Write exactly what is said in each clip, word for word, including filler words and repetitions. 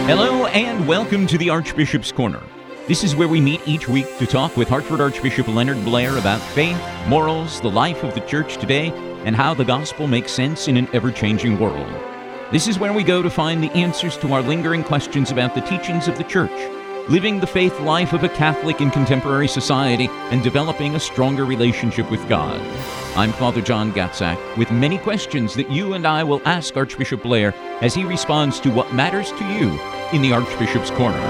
Hello and welcome to the Archbishop's Corner. This is where we meet each week to talk with Hartford Archbishop Leonard Blair about faith, morals, the life of the church today, and how the gospel makes sense in an ever-changing world. This is where we go to find the answers to our lingering questions about the teachings of the church, living the faith life of a Catholic in contemporary society, and developing a stronger relationship with God. I'm Father John Gatzak, with many questions that you and I will ask Archbishop Blair as he responds to what matters to you in the Archbishop's Corner.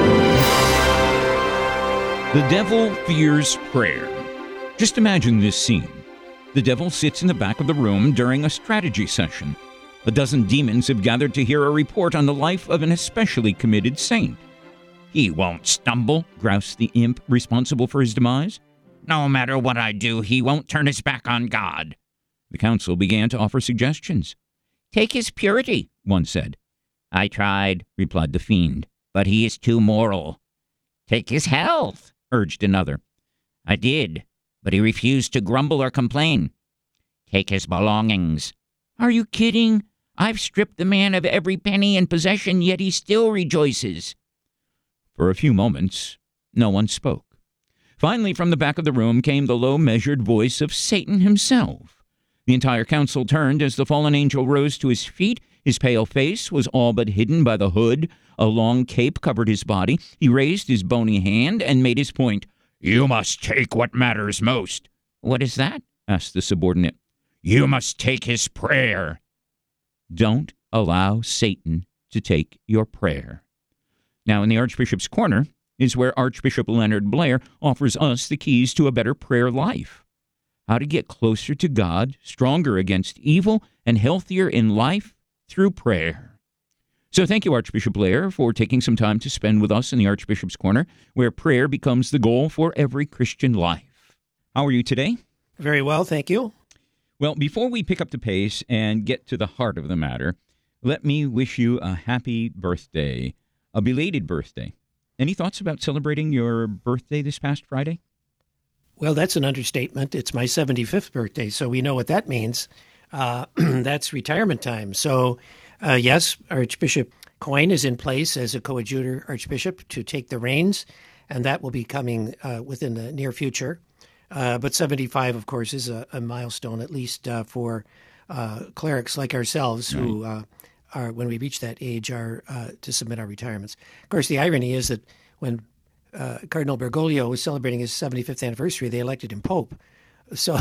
The devil fears prayer. Just imagine this scene. The devil sits in the back of the room during a strategy session. A dozen demons have gathered to hear a report on the life of an especially committed saint. "He won't stumble," groused the imp responsible for his demise. "No matter what I do, he won't turn his back on God." The council began to offer suggestions. "Take his purity," one said. "I tried," replied the fiend, "but he is too moral." "Take his health," urged another. "I did, but he refused to grumble or complain." "Take his belongings." "Are you kidding? I've stripped the man of every penny in possession, yet he still rejoices." For a few moments, no one spoke. Finally, from the back of the room came the low, measured voice of Satan himself. The entire council turned as the fallen angel rose to his feet. His pale face was all but hidden by the hood. A long cape covered his body. He raised his bony hand and made his point. "You must take what matters most." "What is that?" asked the subordinate. "You must take his prayer." Don't allow Satan to take your prayer. Now, in the Archbishop's Corner is where Archbishop Leonard Blair offers us the keys to a better prayer life. How to get closer to God, stronger against evil, and healthier in life through prayer. So thank you, Archbishop Blair, for taking some time to spend with us in the Archbishop's Corner, where prayer becomes the goal for every Christian life. How are you today? Very well, thank you. Well, before we pick up the pace and get to the heart of the matter, let me wish you a happy birthday, a belated birthday. Any thoughts about celebrating your birthday this past Friday? Well, that's an understatement. It's my seventy-fifth birthday, so we know what that means. Uh, that's retirement time. So, uh, yes, Archbishop Coyne is in place as a coadjutor archbishop to take the reins, and that will be coming uh, within the near future. Uh, but seventy-five, of course, is a, a milestone, at least uh, for uh, clerics like ourselves right. who uh, are, when we reach that age, are uh, to submit our retirements. Of course, the irony is that when uh, Cardinal Bergoglio was celebrating his seventy-fifth anniversary, they elected him Pope. So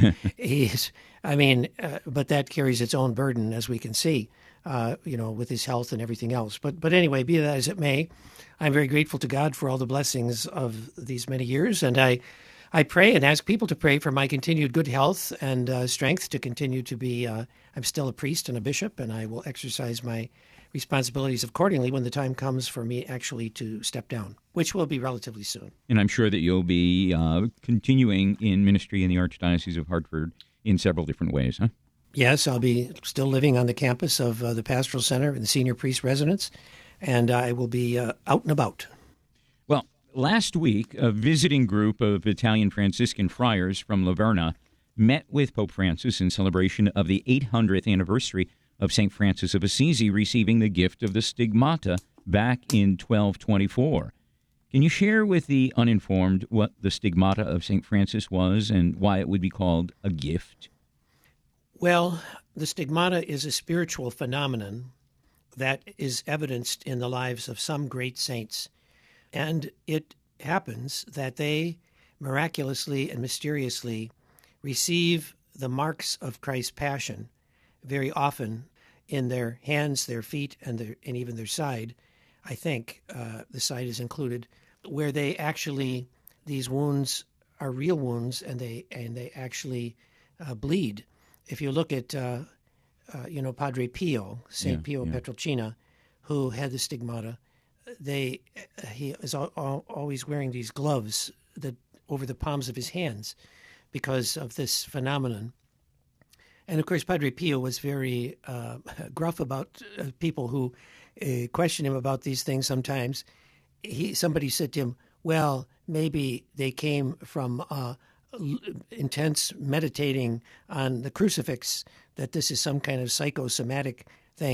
he's, I mean, uh, but that carries its own burden, as we can see, uh, you know, with his health and everything else. But but anyway, be that as it may, I'm very grateful to God for all the blessings of these many years. And I, I pray and ask people to pray for my continued good health and uh, strength to continue to be, uh, I'm still a priest and a bishop, and I will exercise my responsibilities accordingly when the time comes for me actually to step down, which will be relatively soon. And I'm sure that you'll be uh, continuing in ministry in the Archdiocese of Hartford in several different ways, huh? Yes, I'll be still living on the campus of uh, the Pastoral Center and the Senior Priest Residence, and I will be uh, out and about. Well, last week, a visiting group of Italian Franciscan friars from Laverna met with Pope Francis in celebration of the eight hundredth anniversary of Saint Francis of Assisi receiving the gift of the stigmata back in twelve twenty-four. Can you share with the uninformed what the stigmata of Saint Francis was and why it would be called a gift? Well, the stigmata is a spiritual phenomenon that is evidenced in the lives of some great saints. And it happens that they miraculously and mysteriously receive the marks of Christ's passion very often in their hands, their feet, and their and even their side. I think uh, the side is included, where they actually, these wounds are real wounds, and they and they actually uh, bleed. If you look at, uh, uh, you know, Padre Pio, Saint yeah, Pio yeah. Petrelcina, who had the stigmata, they he is al- al- always wearing these gloves that over the palms of his hands because of this phenomenon. And, of course, Padre Pio was very uh, gruff about uh, people who uh, question him about these things sometimes. He Somebody said to him, well, maybe they came from uh, l- intense meditating on the crucifix, that this is some kind of psychosomatic thing.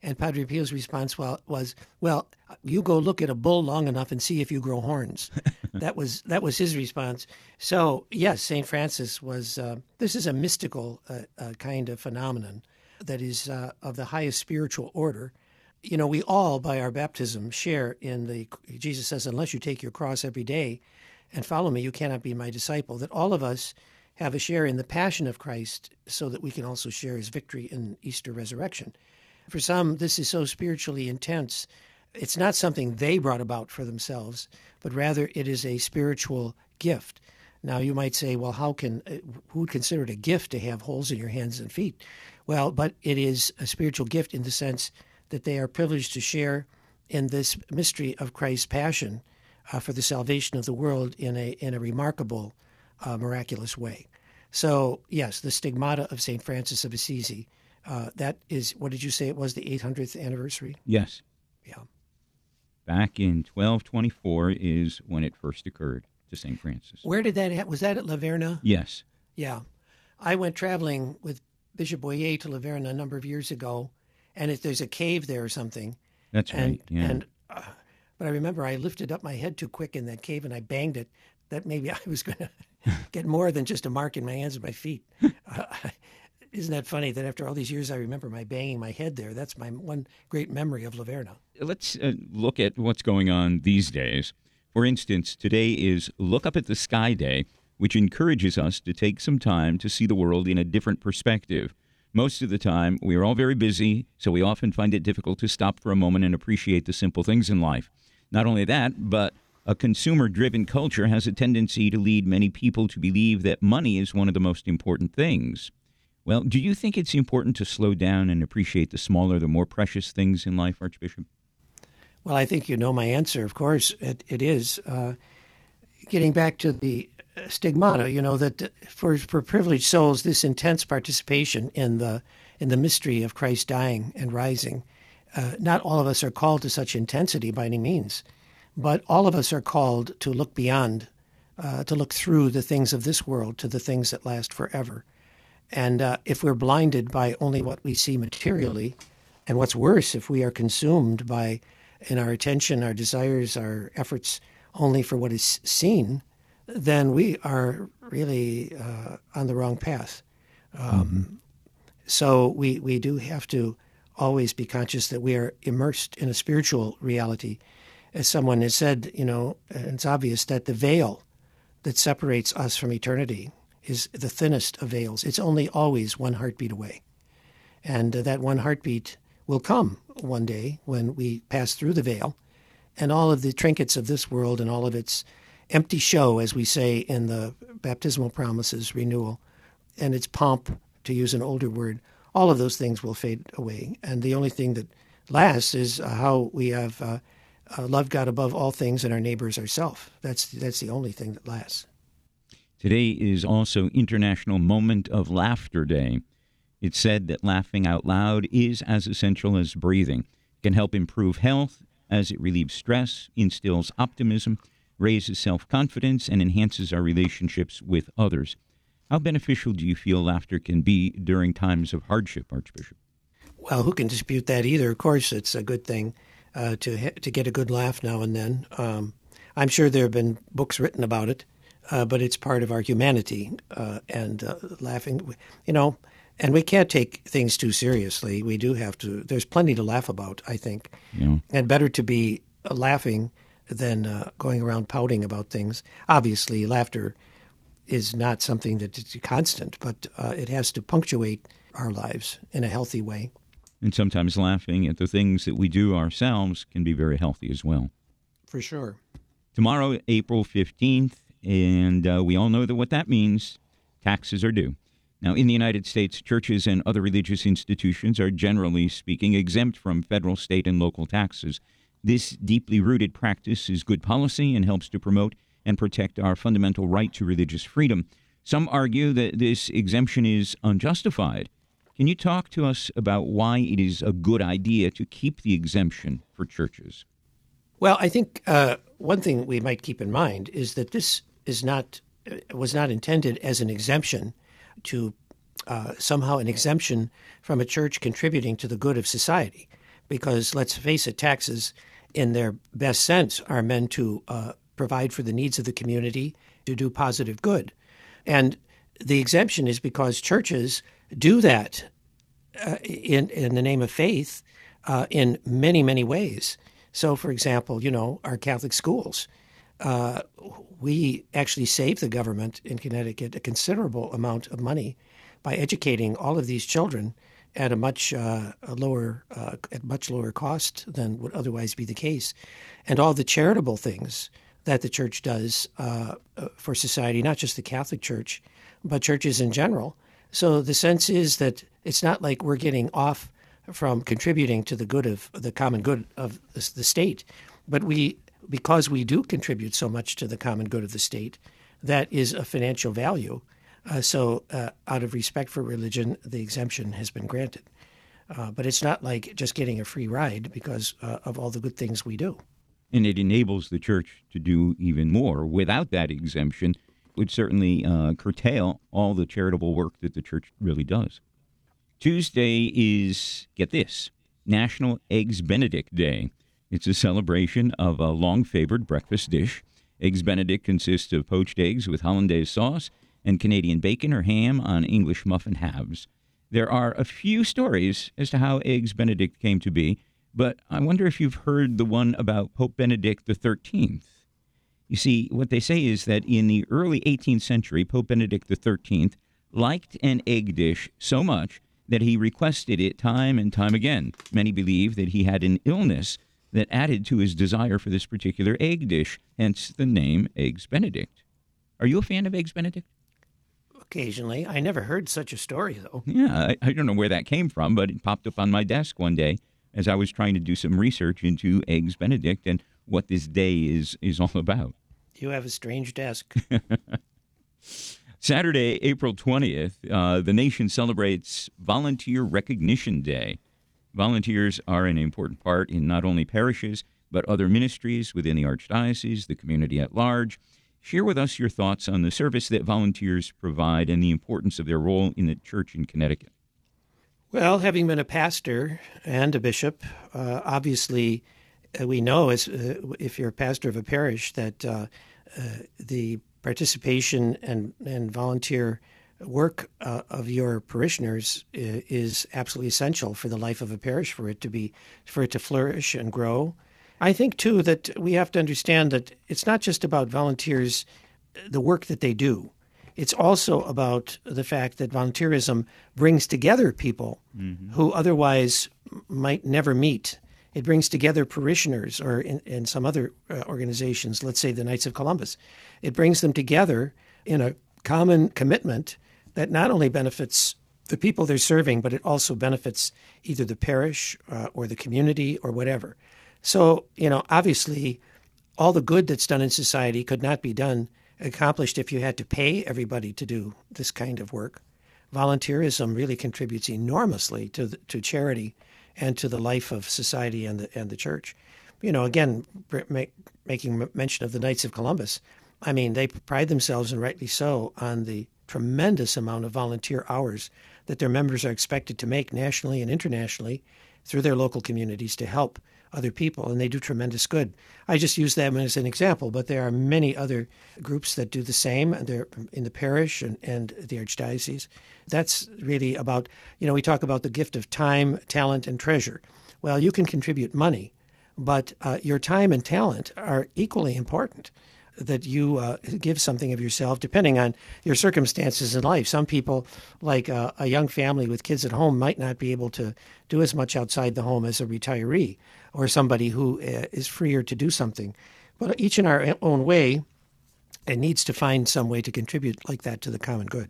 And Padre Pio's response was, well, you go look at a bull long enough and see if you grow horns. that was that was his response. So, yes, Saint Francis was, uh, this is a mystical uh, uh, kind of phenomenon that is uh, of the highest spiritual order. You know, we all, by our baptism, share in the, Jesus says, unless you take your cross every day and follow me, you cannot be my disciple, that all of us have a share in the passion of Christ so that we can also share his victory in Easter resurrection. For some, this is so spiritually intense. It's not something they brought about for themselves, but rather it is a spiritual gift. Now, you might say, well, how can, who would consider it a gift to have holes in your hands and feet? Well, but it is a spiritual gift in the sense that they are privileged to share in this mystery of Christ's passion uh, for the salvation of the world in a in a remarkable, uh, miraculous way. So, yes, the stigmata of Saint Francis of Assisi, uh, that is, what did you say it was, the eight hundredth anniversary? Yes. Yeah. Back in twelve twenty-four is when it first occurred to Saint Francis. Where did that happen? Was that at La Verna? Yes. Yeah. I went traveling with Bishop Boyer to La Verna a number of years ago, and if there's a cave there or something. That's and, right, yeah. And, uh, but I remember I lifted up my head too quick in that cave and I banged it. That maybe I was going to get more than just a mark in my hands and my feet. Uh, isn't that funny that after all these years I remember my banging my head there? That's my one great memory of La Verna. Let's uh, look at what's going on these days. For instance, today is Look Up at the Sky Day, which encourages us to take some time to see the world in a different perspective. Most of the time, we are all very busy, so we often find it difficult to stop for a moment and appreciate the simple things in life. Not only that, but a consumer-driven culture has a tendency to lead many people to believe that money is one of the most important things. Well, do you think it's important to slow down and appreciate the smaller, the more precious things in life, Archbishop? Well, I think you know my answer. Of course, it, it is. Uh, getting back to the stigmata, you know, that for for privileged souls, this intense participation in the in the mystery of Christ dying and rising, uh, not all of us are called to such intensity by any means, but all of us are called to look beyond, uh, to look through the things of this world to the things that last forever. And uh, if we're blinded by only what we see materially, and what's worse, if we are consumed by, in our attention, our desires, our efforts only for what is seen, then we are really uh, on the wrong path. Um, mm-hmm. So we, we do have to always be conscious that we are immersed in a spiritual reality. As someone has said, you know, it's obvious that the veil that separates us from eternity is the thinnest of veils. It's only always one heartbeat away. And uh, that one heartbeat will come one day when we pass through the veil, and all of the trinkets of this world and all of its empty show, as we say in the baptismal promises renewal, and its pomp, to use an older word, all of those things will fade away. And the only thing that lasts is uh, how we have uh, uh, loved God above all things and our neighbors ourselves. That's, that's the only thing that lasts. Today is also International Moment of Laughter Day. It's said that laughing out loud is as essential as breathing. It can help improve health as it relieves stress, instills optimism, raises self-confidence, and enhances our relationships with others. How beneficial do you feel laughter can be during times of hardship, Archbishop? Well, who can dispute that either? Of course, it's a good thing uh, to to get a good laugh now and then. Um, I'm sure there have been books written about it, uh, but it's part of our humanity uh, and uh, laughing, you know, and we can't take things too seriously. We do have to. There's plenty to laugh about, I think, yeah. And better to be uh, laughing than uh, going around pouting about things. Obviously, laughter is not something that is constant, but uh, it has to punctuate our lives in a healthy way. And sometimes laughing at the things that we do ourselves can be very healthy as well. For sure. Tomorrow, April fifteenth, and uh, we all know that what that means, taxes are due. Now, in the United States, churches and other religious institutions are generally speaking exempt from federal, state, and local taxes. This deeply rooted practice is good policy and helps to promote and protect our fundamental right to religious freedom. Some argue that this exemption is unjustified. Can you talk to us about why it is a good idea to keep the exemption for churches? Well, I think uh, one thing we might keep in mind is that this is not was not intended as an exemption to uh, somehow an exemption from a church contributing to the good of society. because let's face it, taxes in their best sense are meant to uh, provide for the needs of the community, to do positive good. And the exemption is because churches do that uh, in, in the name of faith uh, in many, many ways. So, for example, you know, our Catholic schools, uh, we actually save the government in Connecticut a considerable amount of money by educating all of these children at a much uh, a lower uh, at much lower cost than would otherwise be the case, and all the charitable things that the church does uh, for society, not just the Catholic Church, but churches in general. So the sense is that it's not like we're getting off from contributing to the good of the common good of the state, but we, because we do contribute so much to the common good of the state, that is a financial value. Uh, so uh, out of respect for religion, the exemption has been granted. Uh, but it's not like just getting a free ride because uh, of all the good things we do. And it enables the church to do even more. Without that exemption, it would certainly uh, curtail all the charitable work that the church really does. Tuesday is, get this, National Eggs Benedict Day. It's a celebration of a long-favored breakfast dish. Eggs Benedict consists of poached eggs with hollandaise sauce and Canadian bacon or ham on English muffin halves. There are a few stories as to how Eggs Benedict came to be, but I wonder if you've heard the one about Pope Benedict the thirteenth. You see, what they say is that in the early eighteenth century, Pope Benedict the thirteenth liked an egg dish so much that he requested it time and time again. Many believe that he had an illness that added to his desire for this particular egg dish, hence the name Eggs Benedict. Are you a fan of Eggs Benedict? Occasionally. I never heard such a story, though. Yeah, I, I don't know where that came from, but it popped up on my desk one day as I was trying to do some research into Eggs Benedict and what this day is, is all about. You have a strange desk. Saturday, April twentieth, uh, the nation celebrates Volunteer Recognition Day. Volunteers are an important part in not only parishes, but other ministries within the Archdiocese, the community at large. Share with us your thoughts on the service that volunteers provide and the importance of their role in the church in Connecticut. Well, having been a pastor and a bishop, uh, obviously uh, we know as uh, if you're a pastor of a parish that uh, uh, the participation and, and volunteer work uh, of your parishioners is absolutely essential for the life of a parish, for it to be, for it to flourish and grow. I think, too, that we have to understand that it's not just about volunteers, the work that they do. It's also about the fact that volunteerism brings together people mm-hmm. who otherwise might never meet. It brings together parishioners, or in, in some other uh, organizations, let's say the Knights of Columbus. It brings them together in a common commitment that not only benefits the people they're serving, but it also benefits either the parish uh, or the community or whatever. So, you know, obviously, all the good that's done in society could not be done, accomplished if you had to pay everybody to do this kind of work. Volunteerism really contributes enormously to the, to charity and to the life of society and the and the church. You know, again, make, making mention of the Knights of Columbus, I mean, they pride themselves, and rightly so, on the tremendous amount of volunteer hours that their members are expected to make nationally and internationally through their local communities to help other people, and they do tremendous good. I just use them as an example, but there are many other groups that do the same. They're in the parish and, and the Archdiocese. That's really about, you know, we talk about the gift of time, talent, and treasure. Well, you can contribute money, but uh, your time and talent are equally important, that you uh, give something of yourself depending on your circumstances in life. Some people, like uh, a young family with kids at home, might not be able to do as much outside the home as a retiree or somebody who uh, is freer to do something. But each in our own way, it needs to find some way to contribute like that to the common good.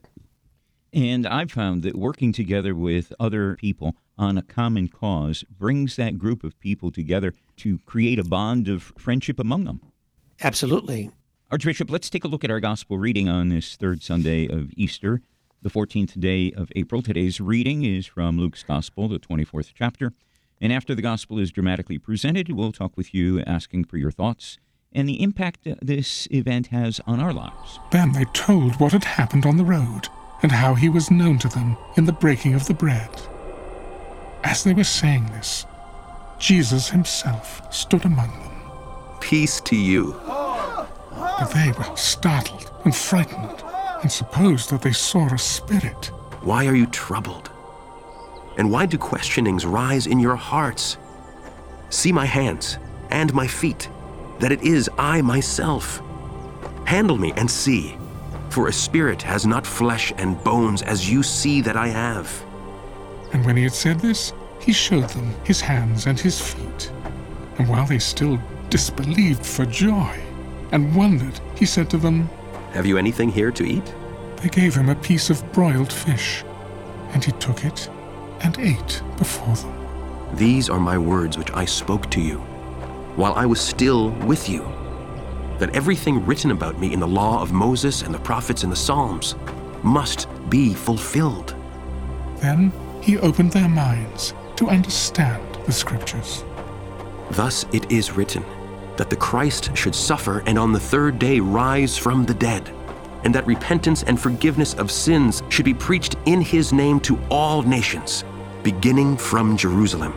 And I've found that working together with other people on a common cause brings that group of people together to create a bond of friendship among them. Absolutely. Archbishop, let's take a look at our gospel reading on this third Sunday of Easter, the fourteenth day of April. Today's reading is from Luke's Gospel, the twenty-fourth chapter. And after the gospel is dramatically presented, we'll talk with you, asking for your thoughts and the impact this event has on our lives. Then they told what had happened on the road and how he was known to them in the breaking of the bread. As they were saying this, Jesus himself stood among them. Peace to you. But they were startled and frightened, and supposed that they saw a spirit. Why are you troubled? And why do questionings rise in your hearts? See my hands and my feet, that it is I myself. Handle me and see, for a spirit has not flesh and bones as you see that I have. And when he had said this, he showed them his hands and his feet. And while they still disbelieved for joy and wondered, he said to them, Have you anything here to eat? They gave him a piece of broiled fish, and he took it and ate before them. These are my words which I spoke to you, while I was still with you, that everything written about me in the law of Moses and the prophets and the Psalms must be fulfilled. Then he opened their minds to understand the Scriptures. Thus it is written, that the Christ should suffer and on the third day rise from the dead, and that repentance and forgiveness of sins should be preached in his name to all nations, beginning from Jerusalem.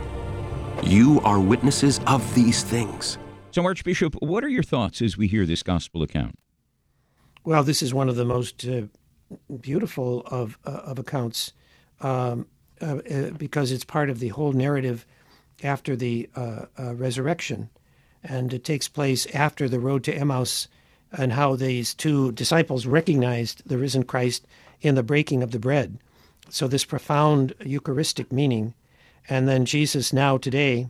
You are witnesses of these things. So, Archbishop, what are your thoughts as we hear this gospel account? Well, this is one of the most uh, beautiful of uh, of accounts um, uh, uh, because it's part of the whole narrative after the uh, uh, resurrection. And it takes place after the road to Emmaus, and how these two disciples recognized the risen Christ in the breaking of the bread. So this profound Eucharistic meaning. And then Jesus now today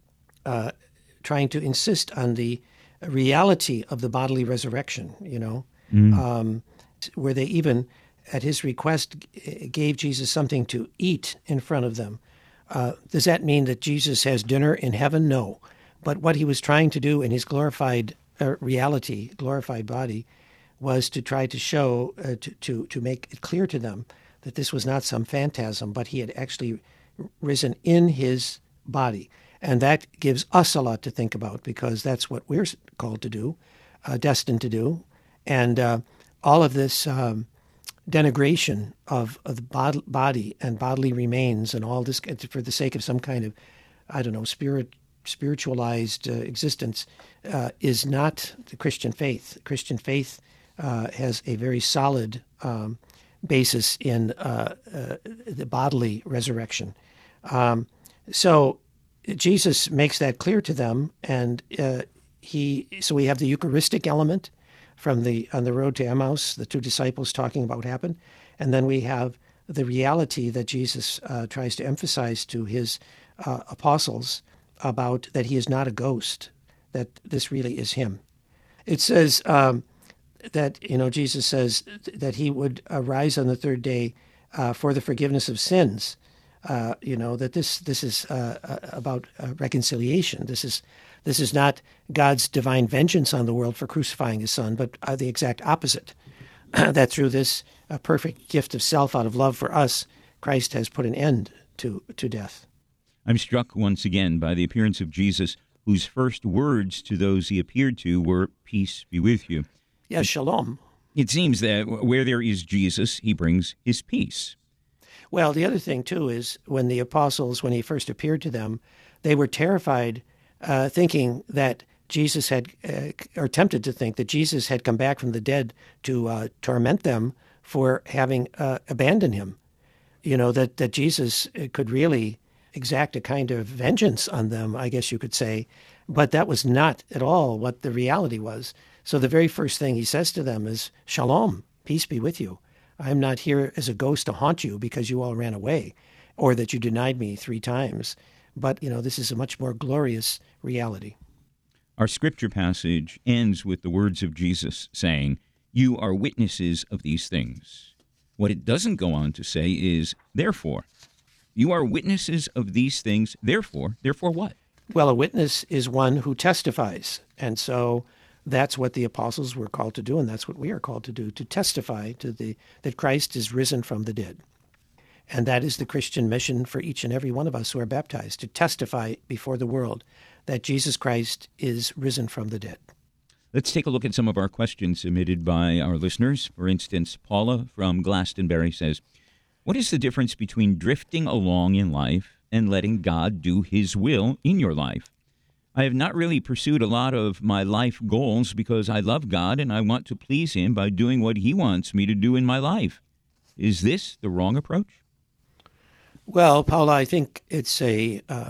uh, trying to insist on the reality of the bodily resurrection, you know, mm. um, where they even, at his request, gave Jesus something to eat in front of them. Uh, does that mean that Jesus has dinner in heaven? No. But what he was trying to do in his glorified uh, reality, glorified body, was to try to show, uh, to, to, to make it clear to them that this was not some phantasm, but he had actually risen in his body. And that gives us a lot to think about, because that's what we're called to do, uh, destined to do. And uh, all of this um, denigration of, of the bod- body and bodily remains and all this for the sake of some kind of, I don't know, spirit, spiritualized uh, existence uh, is not the Christian faith. Christian faith uh, has a very solid um, basis in uh, uh, the bodily resurrection. Um, so Jesus makes that clear to them, and uh, he. So we have the Eucharistic element from the on the road to Emmaus, the two disciples talking about what happened, and then we have the reality that Jesus uh, tries to emphasize to his uh, apostles about that he is not a ghost, that this really is him. It says um, that, you know, Jesus says that he would arise on the third day uh, for the forgiveness of sins. Uh, you know, that this this is uh, about uh, reconciliation. This is this is not God's divine vengeance on the world for crucifying his son, but uh, the exact opposite. That through this uh, perfect gift of self out of love for us, Christ has put an end to, to death. I'm struck once again by the appearance of Jesus, whose first words to those he appeared to were, "Peace be with you." Yes, shalom. It seems that where there is Jesus, he brings his peace. Well, the other thing, too, is when the apostles, when he first appeared to them, they were terrified, uh, thinking that Jesus had, uh, or tempted to think that Jesus had come back from the dead to uh, torment them for having uh, abandoned him. You know, that, that Jesus could really exact a kind of vengeance on them, I guess you could say. But that was not at all what the reality was. So the very first thing he says to them is, "Shalom, peace be with you. I'm not here as a ghost to haunt you because you all ran away or that you denied me three times. But, you know, this is a much more glorious reality." Our scripture passage ends with the words of Jesus saying, "You are witnesses of these things." What it doesn't go on to say is, therefore. You are witnesses of these things, therefore. Therefore what? Well, a witness is one who testifies. And so that's what the apostles were called to do, and that's what we are called to do, to testify to the that Christ is risen from the dead. And that is the Christian mission for each and every one of us who are baptized, to testify before the world that Jesus Christ is risen from the dead. Let's take a look at some of our questions submitted by our listeners. For instance, Paula from Glastonbury says, "What is the difference between drifting along in life and letting God do his will in your life. I have not really pursued a lot of my life goals because I love God and I want to please him by doing what he wants me to do in my life. Is this the wrong approach? Well, Paula, I think it's a, uh,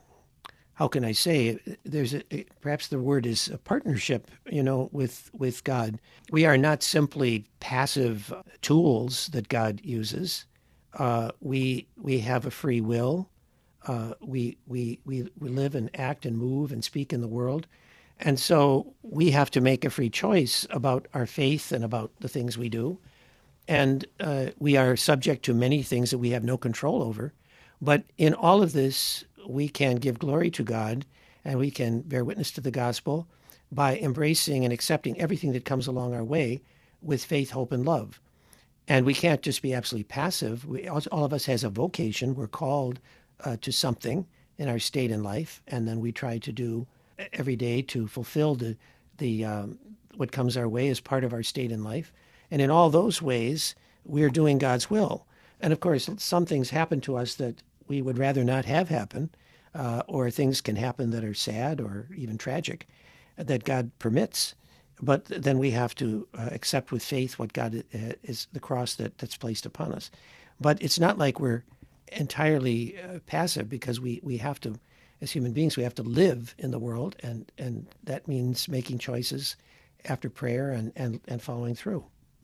how can I say, there's a, perhaps the word is a partnership, you know, with, with God. We are not simply passive tools that God uses. Uh, we we have a free will. Uh, we, we we we live and act and move and speak in the world. And so we have to make a free choice about our faith and about the things we do. And uh, we are subject to many things that we have no control over. But in all of this, we can give glory to God and we can bear witness to the gospel by embracing and accepting everything that comes along our way with faith, hope, and love. And we can't just be absolutely passive. We, all of us has a vocation. We're called uh, to something in our state in life, and then we try to do every day to fulfill the the um, what comes our way as part of our state in life. And in all those ways, we're doing God's will. And of course, some things happen to us that we would rather not have happen, uh, or things can happen that are sad or even tragic that God permits. But then we have to uh, accept with faith what God is, the cross that, that's placed upon us. But it's not like we're entirely uh, passive, because we, we have to, as human beings, we have to live in the world, and, and that means making choices after prayer and, and, and following through.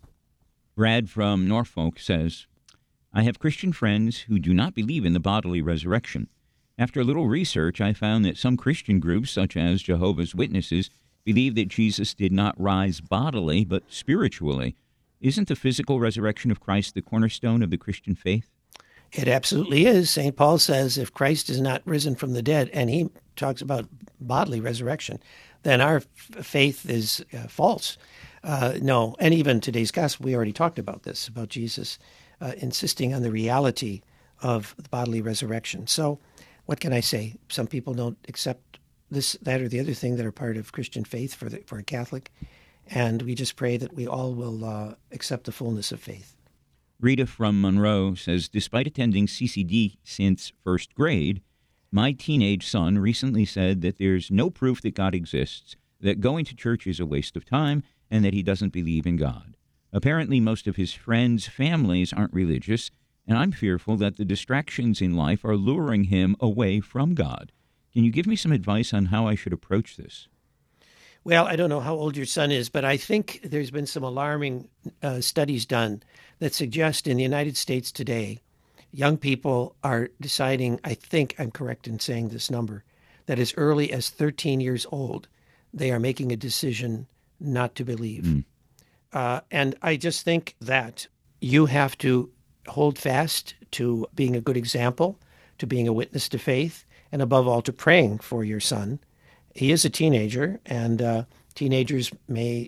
Brad from Norfolk says, I have Christian friends who do not believe in the bodily resurrection. After a little research, I found that some Christian groups, such as Jehovah's Witnesses, believe that Jesus did not rise bodily, but spiritually. Isn't the physical resurrection of Christ the cornerstone of the Christian faith? It absolutely is. Saint Paul says if Christ is not risen from the dead, and he talks about bodily resurrection, then our f- faith is uh, false. Uh, no, and even today's gospel, we already talked about this, about Jesus uh, insisting on the reality of the bodily resurrection. So what can I say? Some people don't accept this, that, or the other thing that are part of Christian faith for the, for a Catholic, and we just pray that we all will uh, accept the fullness of faith. Rita from Monroe says, despite attending C C D since first grade, my teenage son recently said that there's no proof that God exists, that going to church is a waste of time, and that he doesn't believe in God. Apparently, most of his friends' families aren't religious, and I'm fearful that the distractions in life are luring him away from God. Can you give me some advice on how I should approach this? Well, I don't know how old your son is, but I think there's been some alarming uh, studies done that suggest in the United States today, young people are deciding, I think I'm correct in saying this number, that as early as thirteen years old, they are making a decision not to believe. Mm. Uh, and I just think that you have to hold fast to being a good example, to being a witness to faith, and above all, to praying for your son. He is a teenager, and uh, teenagers may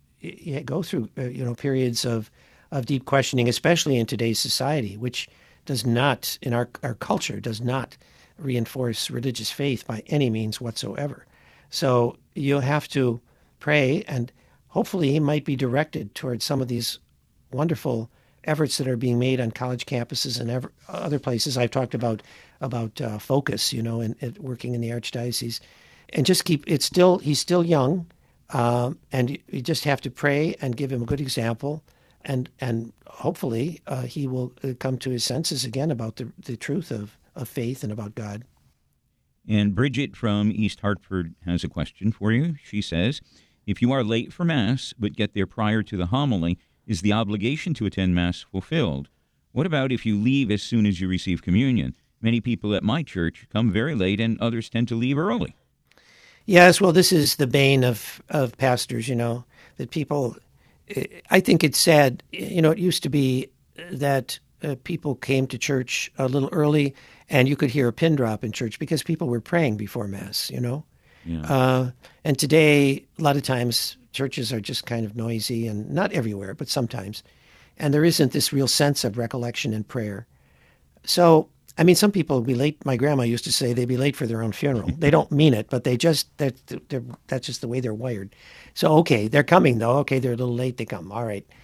go through uh, you know periods of, of deep questioning, especially in today's society, which does not, in our, our culture, does not reinforce religious faith by any means whatsoever. So you have to pray, and hopefully he might be directed towards some of these wonderful efforts that are being made on college campuses and ever, other places. I've talked about about uh, Focus, you know, and, and working in the Archdiocese, and just keep. It's still he's still young, um, and you, you just have to pray and give him a good example, and and hopefully uh, he will come to his senses again about the the truth of, of faith and about God. And Bridget from East Hartford has a question for you. She says, if you are late for Mass but get there prior to the homily, is the obligation to attend Mass fulfilled? What about if you leave as soon as you receive communion? Many people at my church come very late, and others tend to leave early. Yes, well, this is the bane of, of pastors, you know, that people, I think it's sad, you know, it used to be that uh, people came to church a little early and you could hear a pin drop in church because people were praying before Mass, you know. Yeah. Uh, and today, a lot of times, churches are just kind of noisy, and not everywhere, but sometimes. And there isn't this real sense of recollection and prayer. So, I mean, some people will be late. My grandma used to say they'd be late for their own funeral. They don't mean it, but they just, they're, they're, that's just the way they're wired. So, okay, they're coming, though. Okay, they're a little late, they come. All right.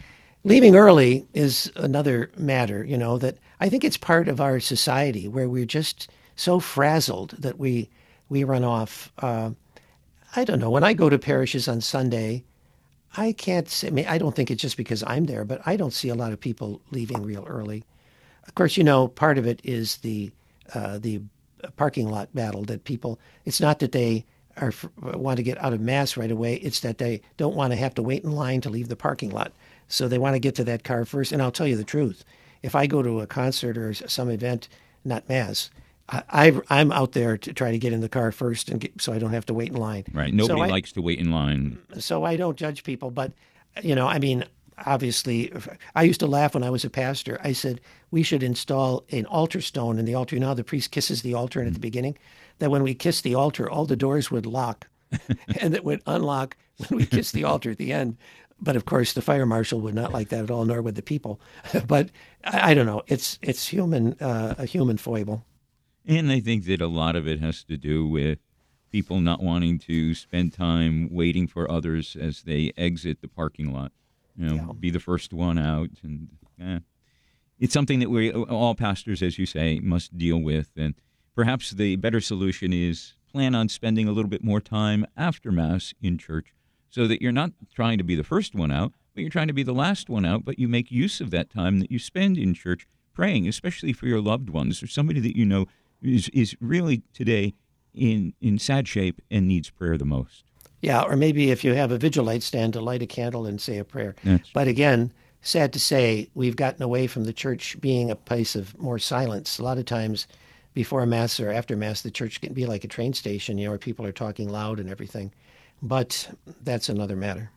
Leaving early is another matter, you know, that I think it's part of our society where we're just so frazzled that we we run off. Uh, I don't know. When I go to parishes on Sunday, I can't say, I mean, I don't think it's just because I'm there, but I don't see a lot of people leaving real early. Of course, you know, part of it is the uh, the parking lot battle that people, it's not that they are want to get out of Mass right away. It's that they don't want to have to wait in line to leave the parking lot. So they want to get to that car first. And I'll tell you the truth. If I go to a concert or some event, not Mass, I, I, I'm out there to try to get in the car first and get, so I don't have to wait in line. Right. Nobody so I, likes to wait in line. So I don't judge people. But, you know, I mean, obviously, I used to laugh when I was a pastor. I said, we should install an altar stone in the altar. You know how the priest kisses the altar mm-hmm. at the beginning? That when we kiss the altar, all the doors would lock and it would unlock when we kiss the altar at the end. But of course, the fire marshal would not like that at all, nor would the people. But I, I don't know. It's it's human, uh, a human foible. And I think that a lot of it has to do with people not wanting to spend time waiting for others as they exit the parking lot. You know, yeah. Be the first one out. And eh. It's something that we all pastors, as you say, must deal with. And perhaps the better solution is plan on spending a little bit more time after Mass in church, so that you're not trying to be the first one out, but you're trying to be the last one out, but you make use of that time that you spend in church praying, especially for your loved ones or somebody that you know is is really today in, in sad shape and needs prayer the most. Yeah, or maybe if you have a vigil light stand, to light a candle and say a prayer. That's but again, sad to say, we've gotten away from the church being a place of more silence. A lot of times before Mass or after Mass, the church can be like a train station, you know, where people are talking loud and everything. But that's another matter.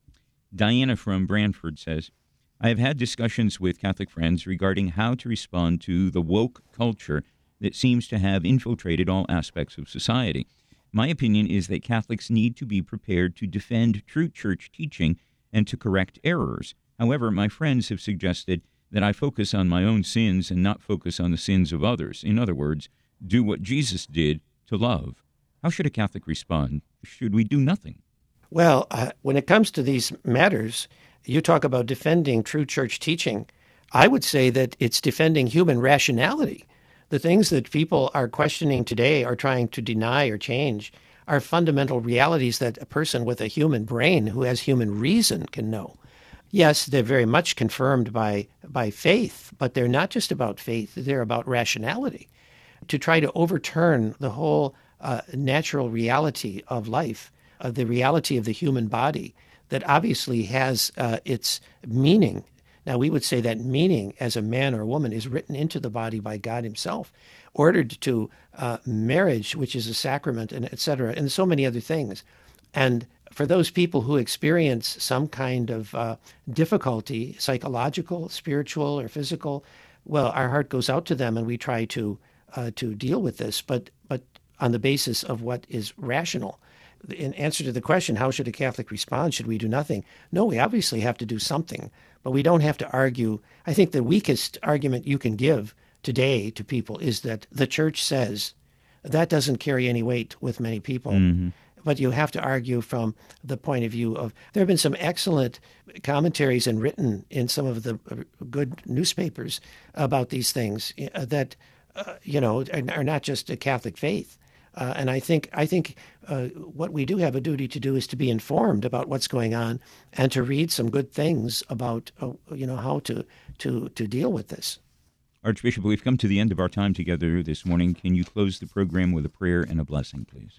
Diana from Brantford says, I have had discussions with Catholic friends regarding how to respond to the woke culture that seems to have infiltrated all aspects of society. My opinion is that Catholics need to be prepared to defend true church teaching and to correct errors. However, my friends have suggested that I focus on my own sins and not focus on the sins of others. In other words, do what Jesus did to love. How should a Catholic respond? Should we do nothing? Well, uh, when it comes to these matters, you talk about defending true church teaching. I would say that it's defending human rationality. The things that people are questioning today or trying to deny or change are fundamental realities that a person with a human brain who has human reason can know. Yes, they're very much confirmed by, by faith, but they're not just about faith. They're about rationality. To try to overturn the whole uh, natural reality of life, uh, the reality of the human body that obviously has uh, its meaning. Now, we would say that meaning as a man or a woman is written into the body by God himself, ordered to uh, marriage, which is a sacrament, and et cetera, and so many other things. And for those people who experience some kind of uh, difficulty, psychological, spiritual, or physical, well, our heart goes out to them and we try to uh, to deal with this, but but on the basis of what is rational. In answer to the question, how should a Catholic respond? Should we do nothing? No, we obviously have to do something, but we don't have to argue. I think the weakest argument you can give today to people is that the church says. That doesn't carry any weight with many people. Mm-hmm. But you have to argue from the point of view of, there have been some excellent commentaries and written in some of the good newspapers about these things that, uh, you know, are, are not just a Catholic faith. Uh, and I think I think uh, what we do have a duty to do is to be informed about what's going on and to read some good things about, uh, you know, how to, to, to deal with this. Archbishop, we've come to the end of our time together this morning. Can you close the program with a prayer and a blessing, please?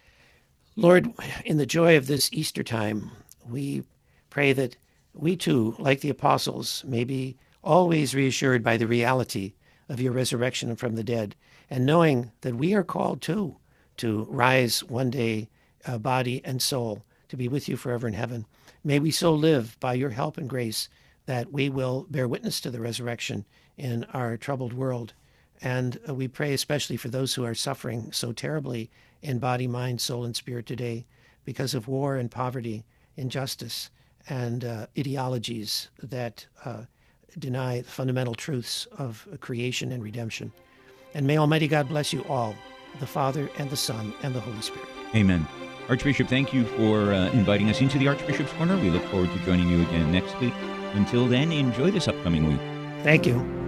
Lord, in the joy of this Easter time, we pray that we too, like the apostles, may be always reassured by the reality of your resurrection from the dead, and knowing that we are called too to rise one day, uh, body and soul, to be with you forever in heaven. May we so live by your help and grace that we will bear witness to the resurrection in our troubled world. And uh, we pray especially for those who are suffering so terribly in body, mind, soul, and spirit today because of war and poverty, injustice, and uh, ideologies that uh, deny the fundamental truths of creation and redemption. And may Almighty God bless you all, the Father and the Son and the Holy Spirit. Amen. Archbishop, thank you for uh, inviting us into the Archbishop's Corner. We look forward to joining you again next week. Until then, enjoy this upcoming week. Thank you.